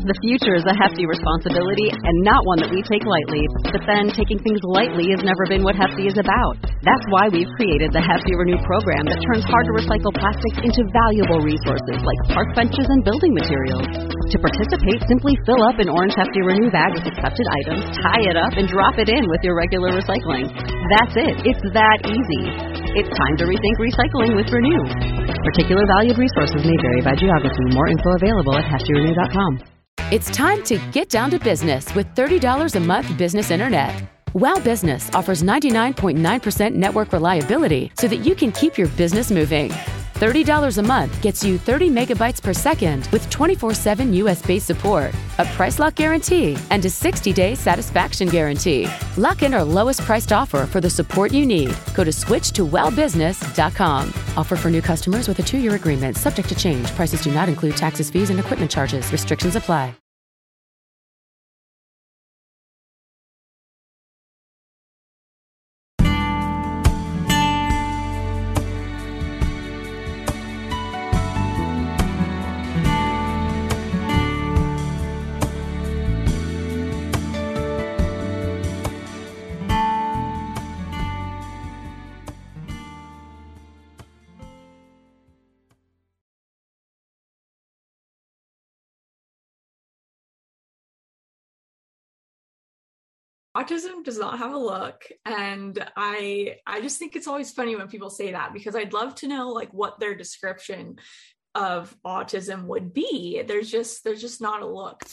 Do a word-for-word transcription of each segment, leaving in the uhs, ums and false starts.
The future is a hefty responsibility and not one that we take lightly. But then taking things lightly has never been what Hefty is about. That's why we've created the Hefty Renew program that turns hard-to-recycle plastics into valuable resources like park benches and building materials. To participate, simply fill up an orange Hefty Renew bag with accepted items, tie it up, and drop it in with your regular recycling. That's it. It's that easy. It's time to rethink recycling with Renew. Particular valued resources may vary by geography. More info available at hefty renew dot com. It's time to get down to business with thirty dollars a month business internet. Wow Business offers ninety-nine point nine percent network reliability so that you can keep your business moving. thirty dollars a month gets you thirty megabytes per second with twenty-four seven U S-based support, a price lock guarantee, and a sixty-day satisfaction guarantee. Lock in our lowest priced offer for the support you need. Go to switch to wow business dot com. Offer for new customers with a two-year agreement, subject to change. Prices do not include taxes, fees, and equipment charges. Restrictions apply. Autism does not have a look, and I I just think it's always funny when people say that, because I'd love to know like what their description of autism would be. There's just there's just not a look.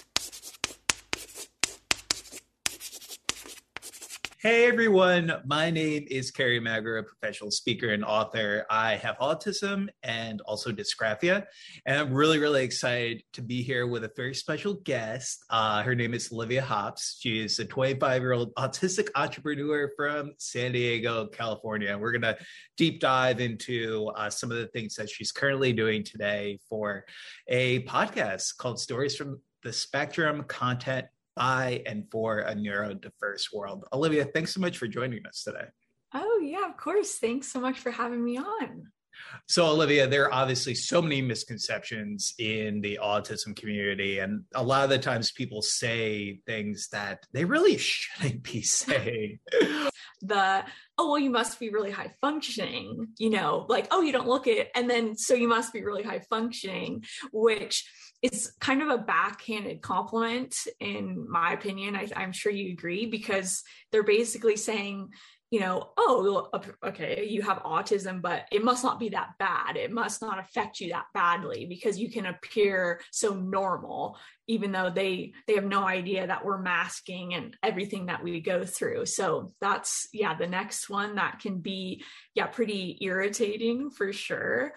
Hey everyone, my name is Kerry Magro, a professional speaker and author. I have autism and also dysgraphia, and I'm really, really excited to be here with a very special guest. Uh, her name is Olivia Hops. She is a twenty-five-year-old autistic entrepreneur from San Diego, California. We're going to deep dive into uh, some of the things that she's currently doing today for a podcast called Stories from the Spectrum, content by and for a neurodiverse world. Olivia, thanks so much for joining us today. Oh yeah, of course. Thanks so much for having me on. So Olivia, there are obviously so many misconceptions in the autism community. And a lot of the times people say things that they really shouldn't be saying. The, oh, well, you must be really high functioning, you know, like, oh, you don't look it. And then, so you must be really high functioning, which is kind of a backhanded compliment, in my opinion. I, I'm sure you agree, because they're basically saying, you know, oh, okay, you have autism, but it must not be that bad. It must not affect you that badly because you can appear so normal, even though they they have no idea that we're masking and everything that we go through. So that's, yeah, the next one that can be, yeah, pretty irritating for sure.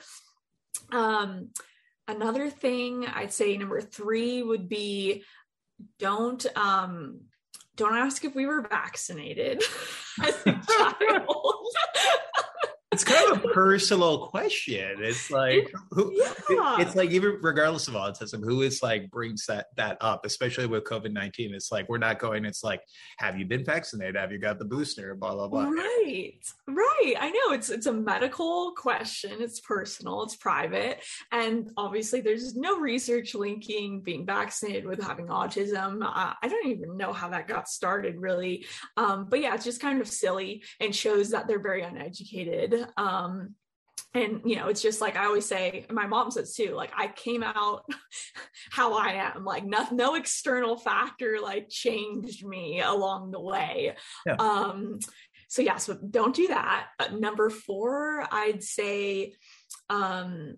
Um, another thing I'd say, number three, would be don't, um, don't ask if we were vaccinated as a child. It's kind of a personal question. It's like, who, yeah. it's like, even regardless of autism, who is like brings that that up, especially with COVID nineteen. It's like, we're not going, it's like, have you been vaccinated? Have you got the booster? Blah, blah, blah. Right. Right. I know it's, it's a medical question. It's personal, it's private. And obviously there's no research linking being vaccinated with having autism. Uh, I don't even know how that got started really. Um, but yeah, it's just kind of silly and shows that they're very uneducated. Um, and, you know, it's just like I always say, and my mom says too, like I came out how I am, like no, no external factor like changed me along the way. Yeah. Um, so yeah, so don't do that. Uh, number four, I'd say, um,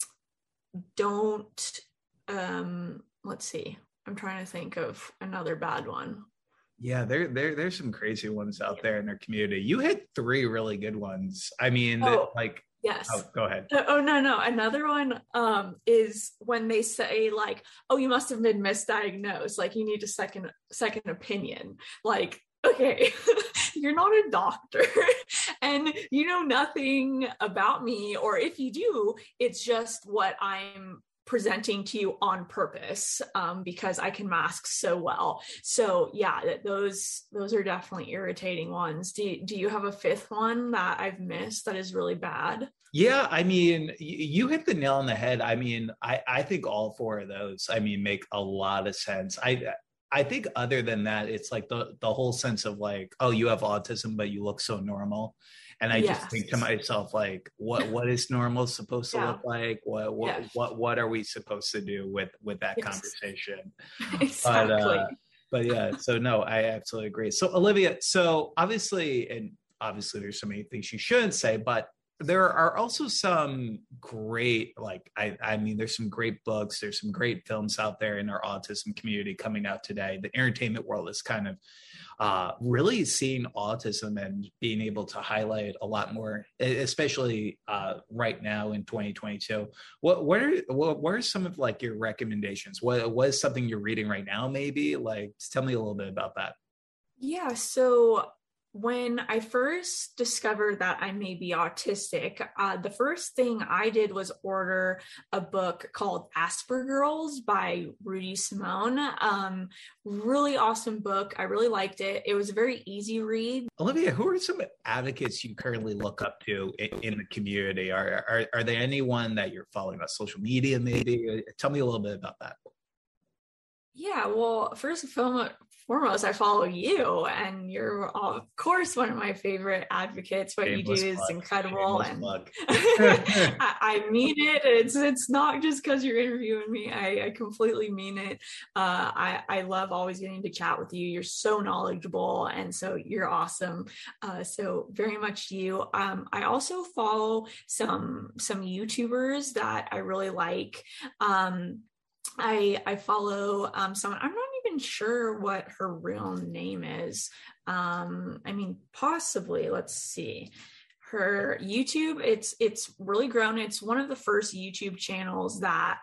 don't, um, let's see, I'm trying to think of another bad one. Yeah, there, there, there's some crazy ones out there in their community. You hit three really good ones. I mean, oh, like, yes. Oh, go ahead. Oh, no, no. Another one um, is when they say like, oh, you must have been misdiagnosed. Like you need a second, second opinion. Like, okay, you're not a doctor and you know nothing about me. Or if you do, it's just what I'm presenting to you on purpose, um, because I can mask so well. So yeah, those, those are definitely irritating ones. Do you, do you have a fifth one that I've missed that is really bad? Yeah, I mean, y- you hit the nail on the head. I mean, I, I think all four of those, I mean, make a lot of sense. I I think other than that, it's like the the whole sense of like, oh, you have autism, but you look so normal. And I just Yes. think to myself, like, what what is normal supposed to Yeah. look like? What what Yeah. what what are we supposed to do with with that Yes. conversation? But Exactly. uh but yeah, so no, I absolutely agree. So Olivia, so obviously, and obviously there's so many things you shouldn't say, but there are also some great, like, I, I mean, there's some great books, there's some great films out there in our autism community coming out today. The entertainment world is kind of uh, really seeing autism and being able to highlight a lot more, especially uh, right now in twenty twenty-two. What what are what, what are some of like your recommendations? What what is something you're reading right now? Maybe like tell me a little bit about that. Yeah. So when I first discovered that I may be autistic, uh, the first thing I did was order a book called Aspergirls by Rudy Simone. Um, really awesome book. I really liked it. It was a very easy read. Olivia, who are some advocates you currently look up to in, in the community? Are, are are there anyone that you're following on social media? Maybe tell me a little bit about that. Yeah, well, first and foremost, I follow you, and you're, of course, one of my favorite advocates. What Shameless you do is plug. incredible, Shameless and plug. I, I mean it. It's it's not just because you're interviewing me. I, I completely mean it. Uh, I I love always getting to chat with you. You're so knowledgeable, and so you're awesome. Uh, so very much you. Um, I also follow some some YouTubers that I really like. Um, I I follow um, someone. I'm not even sure what her real name is. Um, I mean, possibly. Let's see. Her YouTube. It's it's really grown. It's one of the first YouTube channels that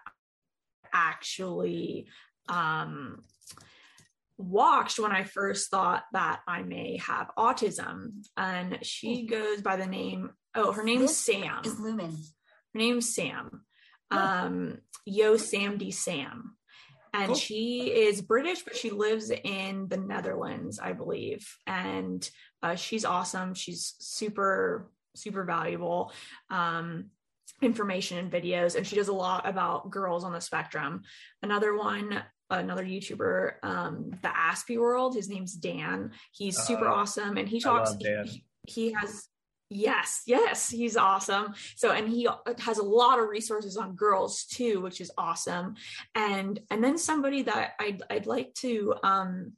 actually um, watched when I first thought that I may have autism. And she goes by the name. Oh, her name's Sam. Is Lumen. Her name's Sam. Um, Yo Sam D Sam, and cool. She is British, but she lives in the Netherlands, I believe. And uh, she's awesome. She's super, super valuable um, information and videos, and she does a lot about girls on the spectrum. Another one, another YouTuber, um, the Aspie World. His name's Dan. He's super uh, awesome, and he talks. He, he has. Yes, yes, he's awesome. So, and he has a lot of resources on girls too, which is awesome. And and then somebody that I'd I'd like to um,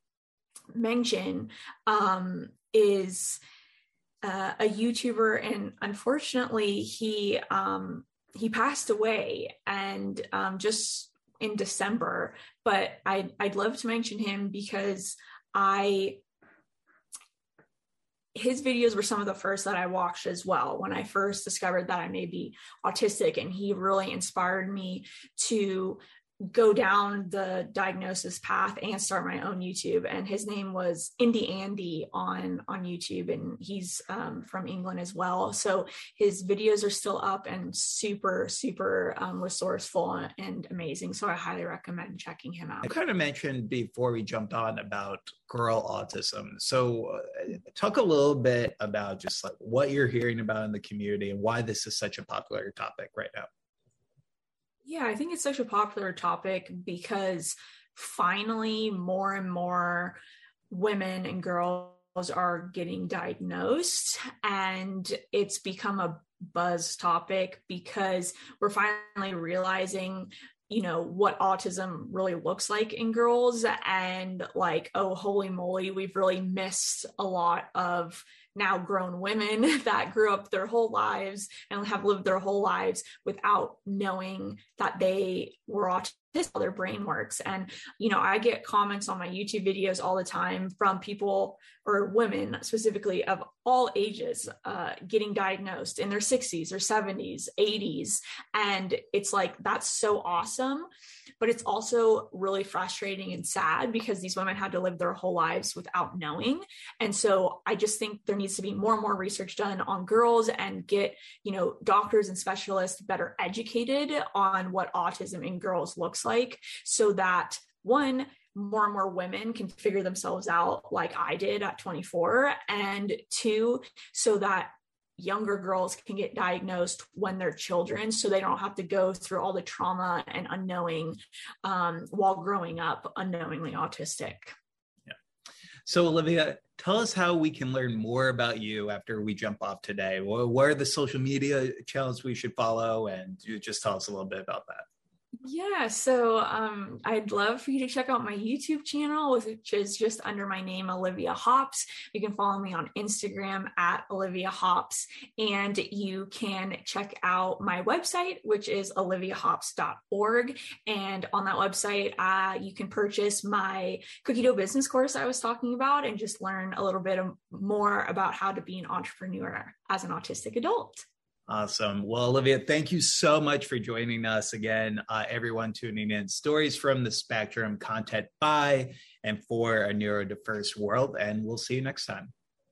mention um, is uh, a YouTuber, and unfortunately, he um, he passed away, and um, just in December. But I'd I'd love to mention him because I. His videos were some of the first that I watched as well when I first discovered that I may be autistic, and he really inspired me to go down the diagnosis path and start my own YouTube. And his name was Indie Andy on, on YouTube, and he's um, from England as well. So his videos are still up and super, super um, resourceful and amazing. So I highly recommend checking him out. I kind of mentioned before we jumped on about girl autism. So uh, talk a little bit about just like what you're hearing about in the community and why this is such a popular topic right now. Yeah, I think it's such a popular topic because finally more and more women and girls are getting diagnosed, and it's become a buzz topic because we're finally realizing, you know, what autism really looks like in girls, and like, oh, holy moly, we've really missed a lot of now grown women that grew up their whole lives and have lived their whole lives without knowing that they were autistic, how their brain works. And, you know, I get comments on my YouTube videos all the time from people, or women specifically, of all ages, uh, getting diagnosed in their sixties or seventies, eighties. And it's like, that's so awesome. But it's also really frustrating and sad because these women had to live their whole lives without knowing. And so I just think there needs to be more and more research done on girls, and get, you know, doctors and specialists better educated on what autism in girls looks like, so that one, more and more women can figure themselves out like I did at twenty-four, and two, so that younger girls can get diagnosed when they're children, so they don't have to go through all the trauma and unknowing um, while growing up unknowingly autistic. Yeah. So Olivia, tell us how we can learn more about you after we jump off today. What are the social media channels we should follow? And you just tell us a little bit about that. Yeah, so um, I'd love for you to check out my YouTube channel, which is just under my name, Olivia Hops. You can follow me on Instagram at Olivia Hops, and you can check out my website, which is olivia hops dot org. And on that website, uh, you can purchase my cookie dough business course I was talking about and just learn a little bit more about how to be an entrepreneur as an autistic adult. Awesome. Well, Olivia, thank you so much for joining us again. Uh, everyone tuning in, Stories from the Spectrum, content by and for a neurodiverse world. And we'll see you next time.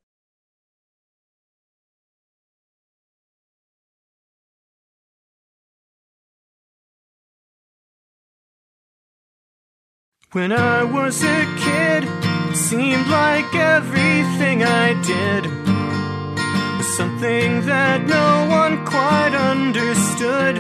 When I was a kid, it seemed like everything I did something that no one quite understood.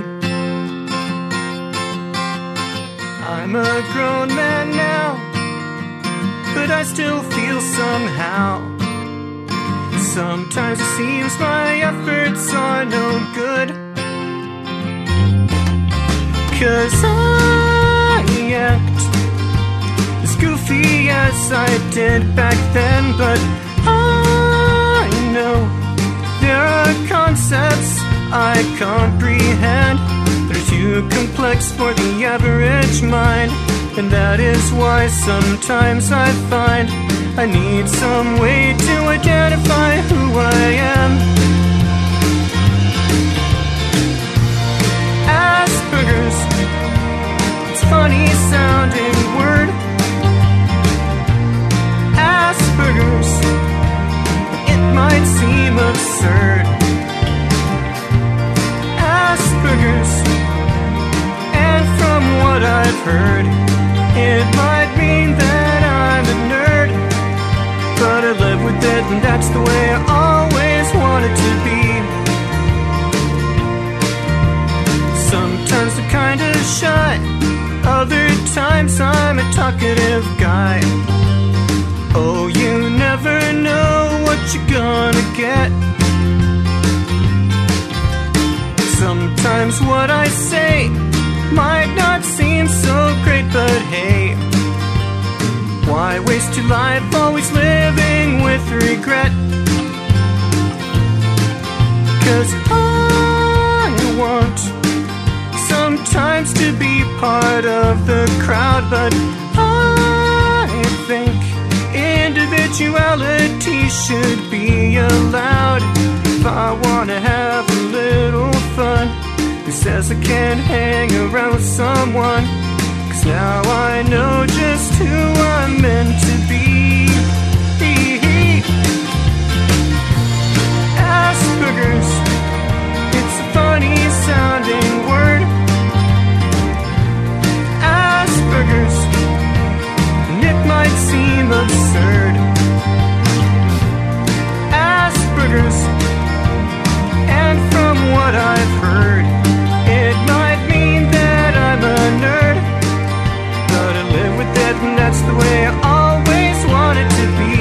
I'm a grown man now, but I still feel somehow. Sometimes it seems my efforts are no good, 'cause I act as goofy as I did back then, but I know there are concepts I comprehend that are too complex for the average mind. And that is why sometimes I find I need some way to identify who I am. Asperger's, it's a funny sounding word. Asperger's, it might seem absurd. Asperger's, and from what I've heard, it might mean that I'm a nerd, but I live with it, and that's the way I always wanted to be. Sometimes I'm kinda shy, other times I'm a talkative guy. Oh, you never know what you're gonna get. Sometimes what I say might not seem so great, but hey, why waste your life always living with regret? 'Cause I want sometimes to be part of the crowd, but I think individuality should be allowed. If I wanna have a little fun, who says I can't hang around with someone? 'Cause now I know just who I'm meant to be. Asperger's, it's a funny sounding word. Asperger's, and it might seem absurd. Asperger's, and from what I've heard, it might mean that I'm a nerd, but I live with it, and that's the way I always wanted to be.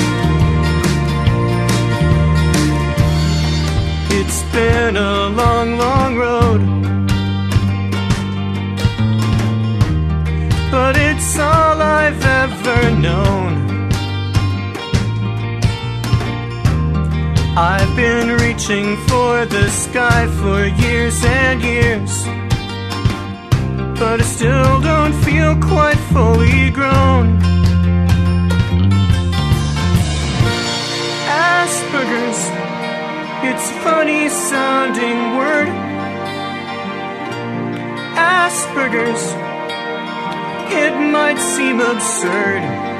It's been a long, long road, but it's all I've ever known. I've been reaching for the sky for years and years, but I still don't feel quite fully grown. Asperger's, it's a funny sounding word. Asperger's, it might seem absurd.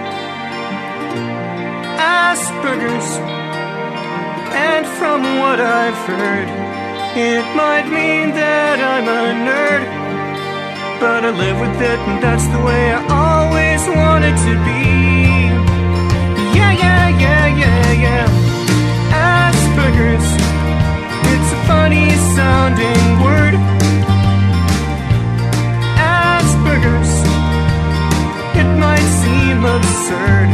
Asperger's, and from what I've heard, it might mean that I'm a nerd, but I live with it, and that's the way I always wanted to be. Yeah, yeah, yeah, yeah, yeah. Asperger's, absurd.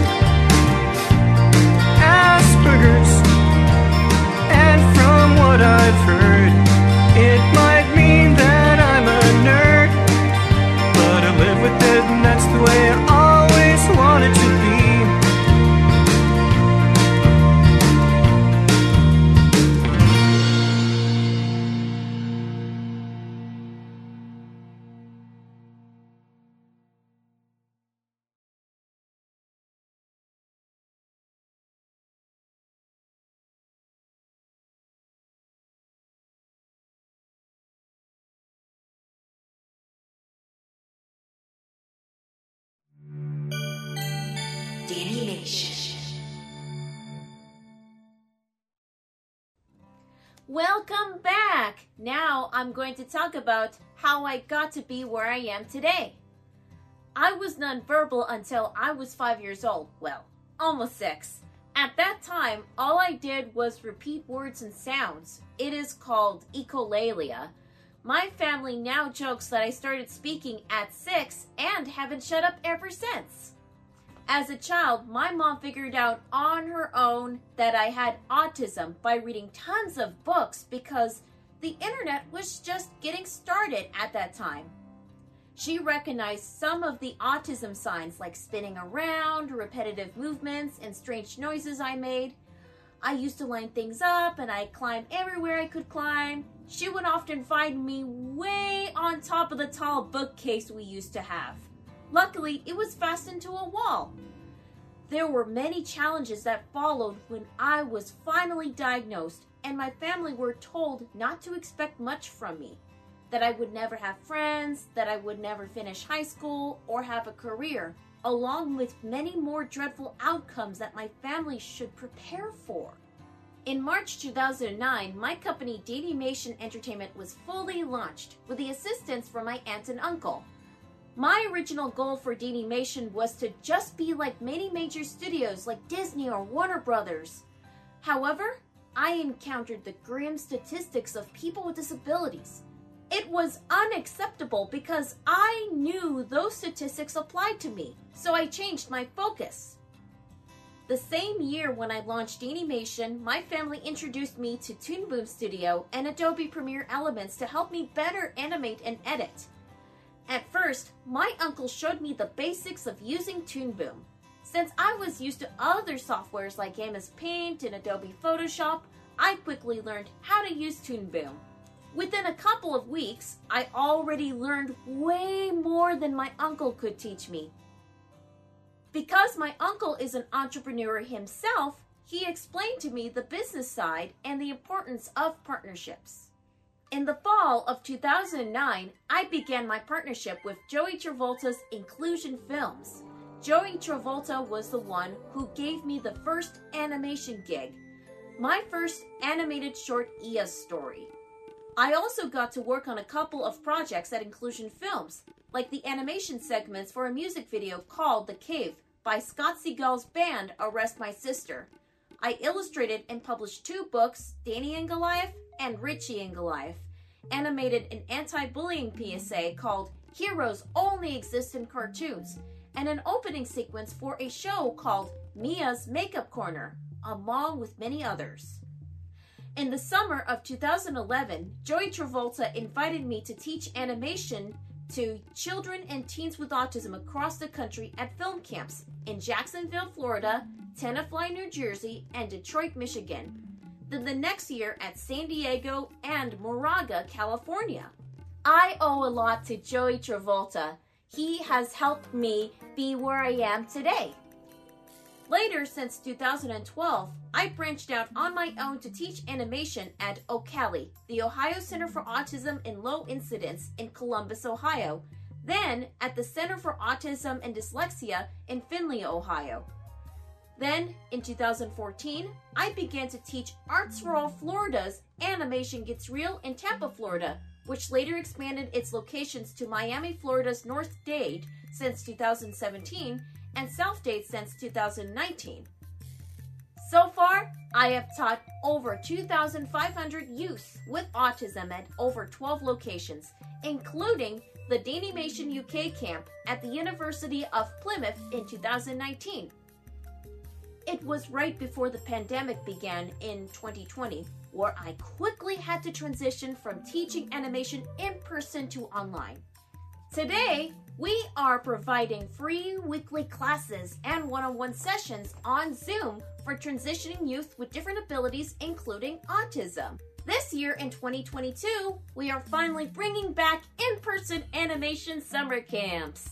Asperger's, and from what I've heard, it might mean that I'm a nerd, but I live with it and that's the way I always wanted to be. Welcome back! Now I'm going to talk about how I got to be where I am today. I was nonverbal until I was five years old. Well, almost six. At that time, all I did was repeat words and sounds. It is called echolalia. My family now jokes that I started speaking at six and haven't shut up ever since. As a child, my mom figured out on her own that I had autism by reading tons of books because the internet was just getting started at that time. She recognized some of the autism signs like spinning around, repetitive movements, and strange noises I made. I used to line things up and I climbed everywhere I could climb. She would often find me way on top of the tall bookcase we used to have. Luckily, it was fastened to a wall. There were many challenges that followed when I was finally diagnosed, and my family were told not to expect much from me, that I would never have friends, that I would never finish high school or have a career, along with many more dreadful outcomes that my family should prepare for. In March two thousand nine, my company Danimation Entertainment was fully launched with the assistance from my aunt and uncle. My original goal for Danimation was to just be like many major studios like Disney or Warner Brothers. However, I encountered the grim statistics of people with disabilities. It was unacceptable because I knew those statistics applied to me, so I changed my focus. The same year when I launched Danimation, my family introduced me to Toon Boom Studio and Adobe Premiere Elements to help me better animate and edit. At first, my uncle showed me the basics of using Toon Boom. Since I was used to other softwares like M S Paint and Adobe Photoshop, I quickly learned how to use Toon Boom. Within a couple of weeks, I already learned way more than my uncle could teach me. Because my uncle is an entrepreneur himself, he explained to me the business side and the importance of partnerships. In the fall of two thousand nine, I began my partnership with Joey Travolta's Inclusion Films. Joey Travolta was the one who gave me the first animation gig, my first animated short Ia story. I also got to work on a couple of projects at Inclusion Films, like the animation segments for a music video called The Cave by Scott Seagal's band Arrest My Sister. I illustrated and published two books, Danny and Goliath and Richie and Goliath, animated an anti-bullying P S A called Heroes Only Exist in Cartoons, and an opening sequence for a show called Mia's Makeup Corner, along with many others. In the summer of two thousand eleven, Joey Travolta invited me to teach animation to children and teens with autism across the country at film camps in Jacksonville, Florida, Tenafly, New Jersey, and Detroit, Michigan. Then the next year at San Diego and Moraga, California. I owe a lot to Joey Travolta. He has helped me be where I am today. Later, since two thousand twelve, I branched out on my own to teach animation at OCALI, the Ohio Center for Autism and Low Incidence in Columbus, Ohio, then at the Center for Autism and Dyslexia in Findlay, Ohio. Then, in two thousand fourteen, I began to teach Arts for All Florida's Animation Gets Real in Tampa, Florida, which later expanded its locations to Miami, Florida's North Dade since two thousand seventeen and South Dade since two thousand nineteen. So far, I have taught over two thousand five hundred youth with autism at over twelve locations, including the Danimation U K camp at the University of Plymouth in two thousand nineteen. It was right before the pandemic began in twenty twenty, where I quickly had to transition from teaching animation in person to online. Today, we are providing free weekly classes and one-on-one sessions on Zoom for transitioning youth with different abilities, including autism. This year in twenty twenty-two, we are finally bringing back in-person animation summer camps.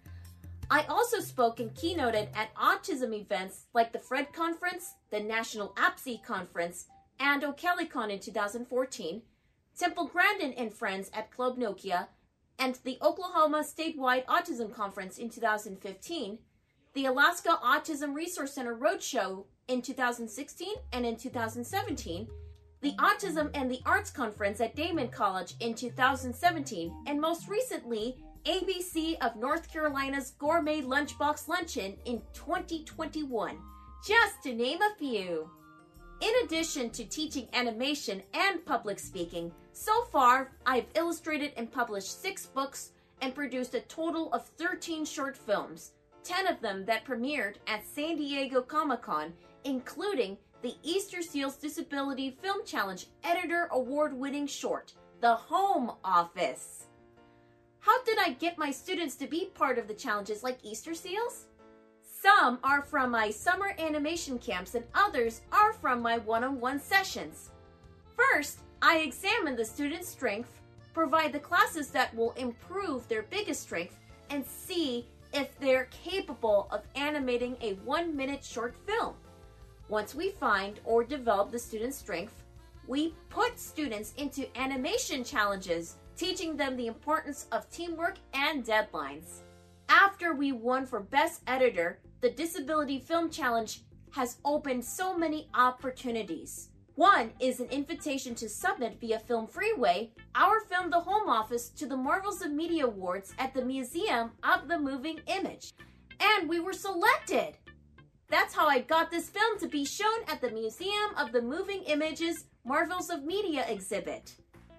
I also spoke and keynoted at autism events like the Fred Conference, the National A P S I Conference, and OKellyCon in two thousand fourteen, Temple Grandin and Friends at Club Nokia, and the Oklahoma Statewide Autism Conference in two thousand fifteen, the Alaska Autism Resource Center Roadshow in two thousand sixteen and in two thousand seventeen, the Autism and the Arts Conference at Damon College in two thousand seventeen, and most recently, A B C of North Carolina's Gourmet Lunchbox Luncheon in twenty twenty-one, just to name a few. In addition to teaching animation and public speaking, so far I've illustrated and published six books and produced a total of thirteen short films, ten of them that premiered at San Diego Comic-Con, including the Easter Seals Disability Film Challenge Editor Award-winning short, The Home Office. How did I get my students to be part of the challenges like Easter Seals? Some are from my summer animation camps and others are from my one-on-one sessions. First, I examine the student's strength, provide the classes that will improve their biggest strength, and see if they're capable of animating a one-minute short film. Once we find or develop the student's strength, we put students into animation challenges, teaching them the importance of teamwork and deadlines. After we won for Best Editor, the Disability Film Challenge has opened so many opportunities. One is an invitation to submit via Film Freeway our film The Home Office to the Marvels of Media Awards at the Museum of the Moving Image. And we were selected! That's how I got this film to be shown at the Museum of the Moving Image's Marvels of Media exhibit.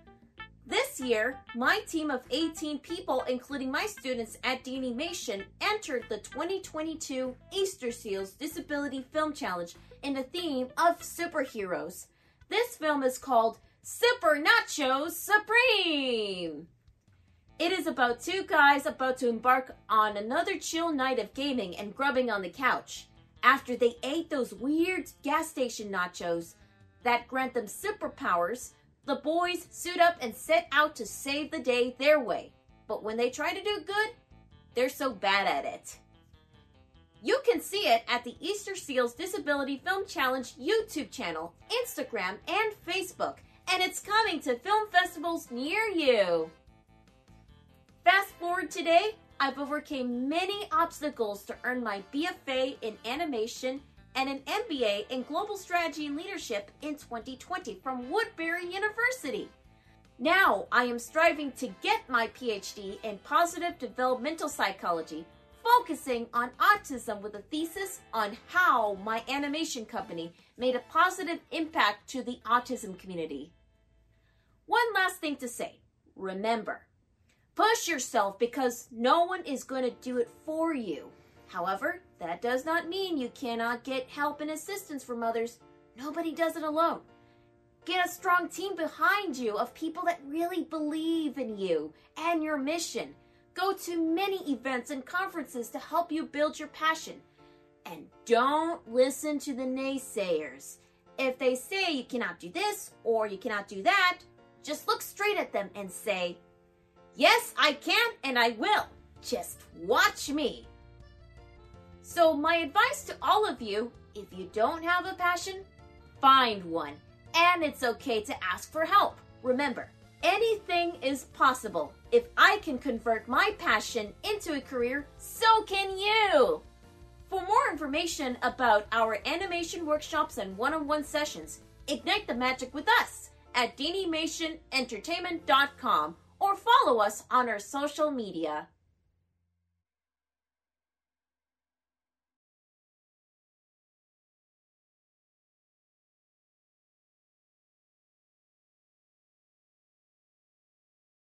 This year, my team of eighteen people, including my students at Danimation, entered the twenty twenty-two Easter Seals Disability Film Challenge in the theme of superheroes. This film is called Super Nachos Supreme! It is about two guys about to embark on another chill night of gaming and grubbing on the couch after they ate those weird gas station nachos that grant them superpowers. The boys suit up and set out to save the day their way. But when they try to do good, they're so bad at it. You can see it at the Easter Seals Disability Film Challenge YouTube channel, Instagram, and Facebook. And it's coming to film festivals near you. Fast forward today, I've overcame many obstacles to earn my B F A in animation and an M B A in Global Strategy and Leadership in twenty twenty from Woodbury University. Now I am striving to get my P H D in Positive Developmental Psychology, focusing on autism with a thesis on how my animation company made a positive impact to the autism community. One last thing to say. Remember, push yourself because no one is going to do it for you. However, that does not mean you cannot get help and assistance from others. Nobody does it alone. Get a strong team behind you of people that really believe in you and your mission. Go to many events and conferences to help you build your passion. And don't listen to the naysayers. If they say you cannot do this or you cannot do that, just look straight at them and say, "Yes, I can and I will. Just watch me." So my advice to all of you, if you don't have a passion, find one. And it's okay to ask for help. Remember, anything is possible. If I can convert my passion into a career, so can you. For more information about our animation workshops and one-on-one sessions, ignite the magic with us at Danimation Entertainment dot com or follow us on our social media.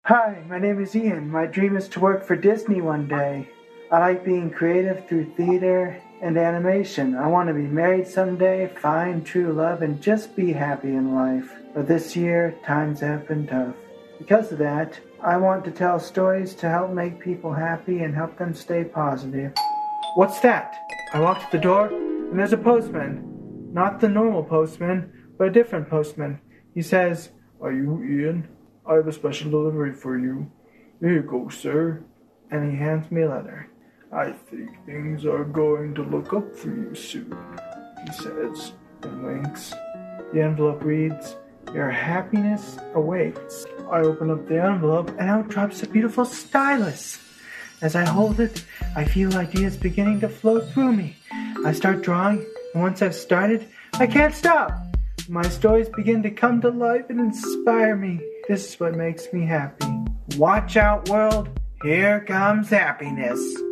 Hi, my name is Ian. My dream is to work for Disney one day. I like being creative through theater and animation. I want to be married someday, find true love, and just be happy in life. But this year, times have been tough. Because of that, I want to tell stories to help make people happy and help them stay positive. What's that? I walk to the door, and there's a postman. Not the normal postman, but a different postman. He says, "Are you Ian? I have a special delivery for you. Here you go, sir." And he hands me a letter. "I think things are going to look up for you soon," he says, and winks. The envelope reads, "Your happiness awaits." I open up the envelope, and out drops a beautiful stylus. As I hold it, I feel ideas beginning to flow through me. I start drawing, and once I've started, I can't stop. My stories begin to come to life and inspire me. This is what makes me happy. Watch out, world. Here comes happiness.